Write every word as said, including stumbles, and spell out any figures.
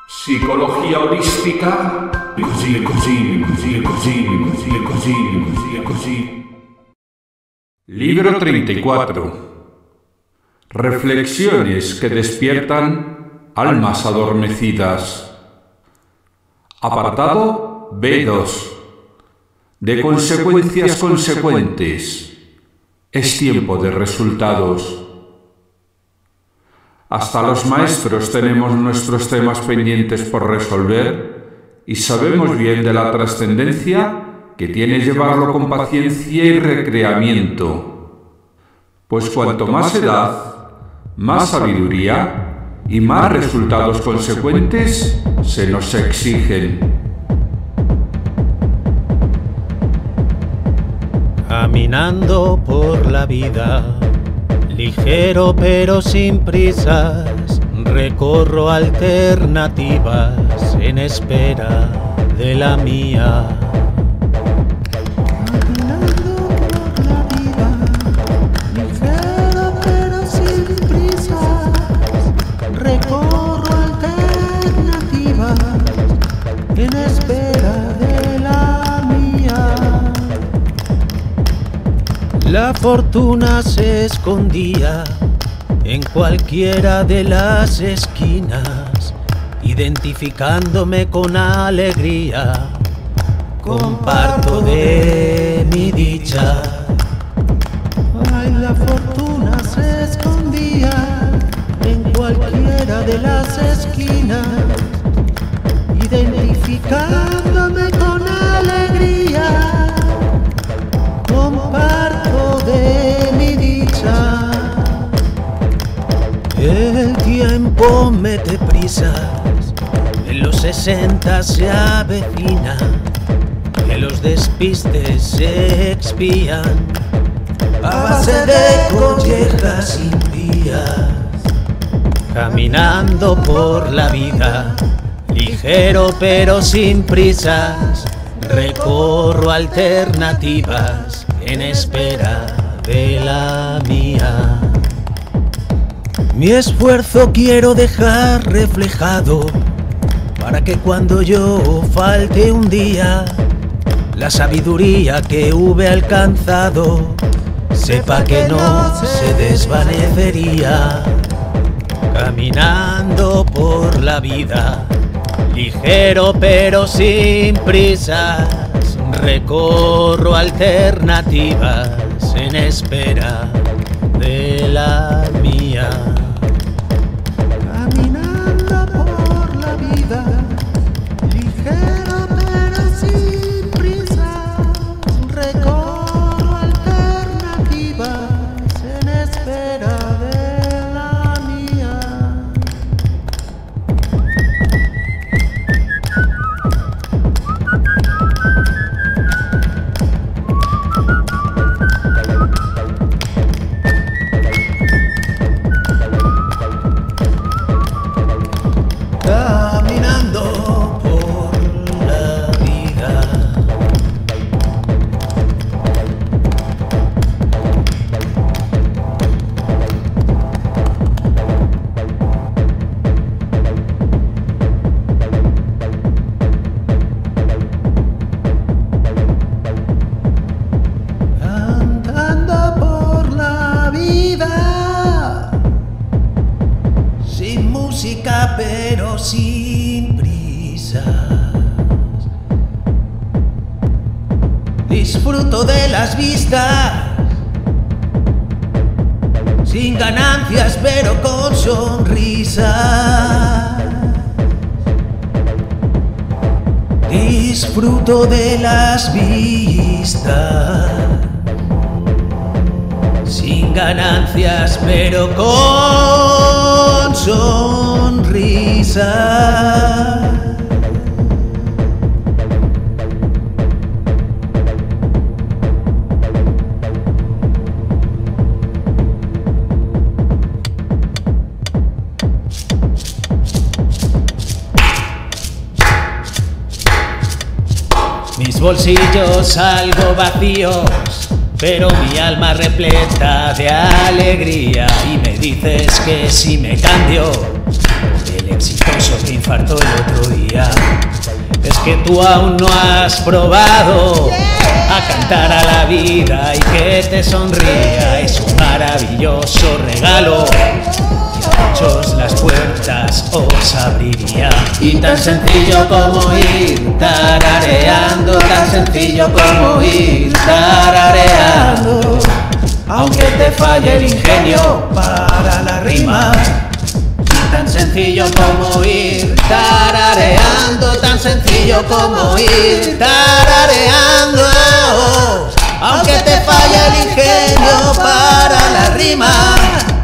Psicología holística. Così, così, così, così, così, così, così, così. Libro treinta y cuatro. Reflexiones que despiertan almas adormecidas. Apartado B dos. De consecuencias consecuentes. Es tiempo de resultados. Hasta los maestros tenemos nuestros temas pendientes por resolver y sabemos bien de la trascendencia que tiene llevarlo con paciencia y recreamiento. Pues cuanto más edad, más sabiduría y más resultados consecuentes se nos exigen. Caminando por la vida, ligero pero sin prisas, recorro alternativas en espera de la mía. Caminando por la vida, ligero pero sin prisas, recorro alternativas en espera de la mía. La fortuna se escondía en cualquiera de las esquinas, identificándome con alegría. Comparto de mi dicha. Ay, la fortuna se escondía en cualquiera de las esquinas, identificándome con alegría. Comparto de mi dicha. El tiempo mete prisas, en los sesenta se avecina, que los despistes se expían a base de collejas impías. Caminando por la vida, ligero pero sin prisas, recorro alternativas en espera de la mía. Mi esfuerzo quiero dejar reflejado para que cuando yo falte un día, la sabiduría que hube alcanzado sepa que no se desvanecería. Caminando por la vida, ligero pero sin prisas, recorro alternativas en espera de la mía. Caminando por la vida, ligero pero sin prisas, recorro alternativas en espera de la mía. Caminando por la vida, andando por la vida, sin música pero sin prisas. Disfruto de las vistas, sin ganancias pero con sonrisas. Disfruto de las vistas, sin ganancias pero con sonrisas. Mis bolsillos algo vacíos, pero mi alma repleta de alegría. Y me dices que si me cambio, el éxito eso que infartó el otro día. Es que tú aún no has probado a cantar a la vida y que te sonría. Es un maravilloso regalo y a muchos las puertas os abriría. Y tan sencillo como ir tarareando, tan sencillo como ir tarareando, aunque te falle el ingenio para la rima. Tan sencillo como ir tarareando, tan sencillo como ir tarareando, aunque te falle el ingenio para la rima.